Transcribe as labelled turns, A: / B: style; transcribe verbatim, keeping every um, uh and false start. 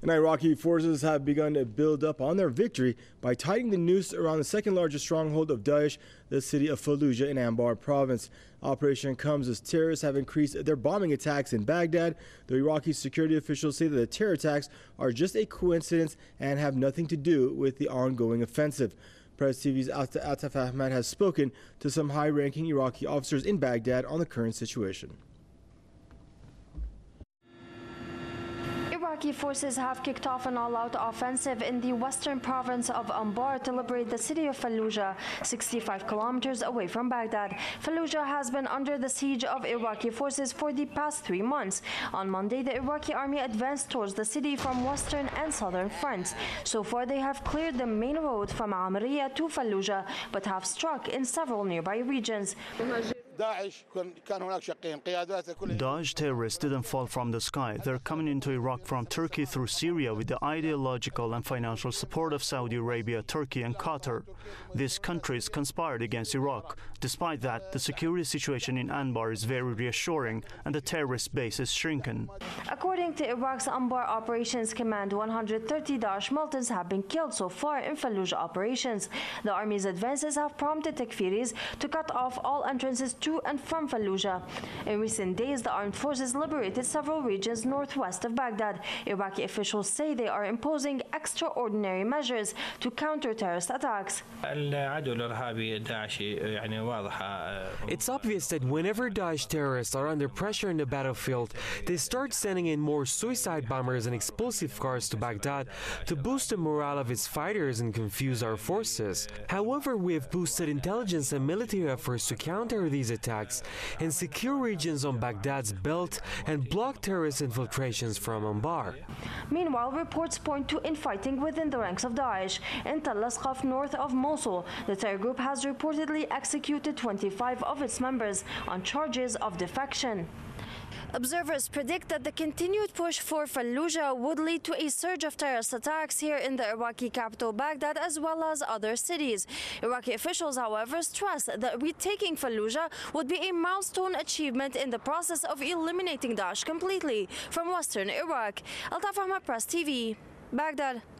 A: And Iraqi forces have begun to build up on their victory by tightening the noose around the second largest stronghold of Daesh, the city of Fallujah in Anbar province. Operation comes as terrorists have increased their bombing attacks in Baghdad. The Iraqi security officials say that the terror attacks are just a coincidence and have nothing to do with the ongoing offensive. Press T V's Ataf Ahmad has spoken to some high-ranking Iraqi officers in Baghdad on the current situation.
B: Iraqi forces have kicked off an all-out offensive in the western province of Anbar to liberate the city of Fallujah, sixty-five kilometers away from Baghdad. Fallujah has been under the siege of Iraqi forces for the past three months. On Monday, the Iraqi army advanced towards the city from western and southern fronts. So far, they have cleared the main road from Amriya to Fallujah, but have struck in several nearby regions.
C: Daesh terrorists didn't fall from the sky. They're coming into Iraq from Turkey through Syria with the ideological and financial support of Saudi Arabia, Turkey and Qatar. These countries conspired against Iraq. Despite that, the security situation in Anbar is very reassuring and the terrorist base is shrinking.
B: According to Iraq's Anbar Operations Command, one hundred thirty Daesh militants have been killed so far in Fallujah operations. The army's advances have prompted Takfiris to cut off all entrances to and from Fallujah. In recent days, the armed forces liberated several regions northwest of Baghdad. Iraqi officials say they are imposing extraordinary measures to counter terrorist attacks.
D: It's obvious that whenever Daesh terrorists are under pressure in the battlefield, they start sending in more suicide bombers and explosive cars to Baghdad to boost the morale of its fighters and confuse our forces. However, we have boosted intelligence and military efforts to counter these attacks and secure regions on Baghdad's belt and block terrorist infiltrations from Anbar.
B: Meanwhile, reports point to infighting within the ranks of Daesh. In Tal Asqaf, north of Mosul, the terror group has reportedly executed twenty-five of its members on charges of defection. Observers predict that the continued push for Fallujah would lead to a surge of terrorist attacks here in the Iraqi capital Baghdad as well as other cities. Iraqi officials, however, stress that retaking Fallujah would be a milestone achievement in the process of eliminating Daesh completely from western Iraq. Ataf Ahmad, Press T V, Baghdad.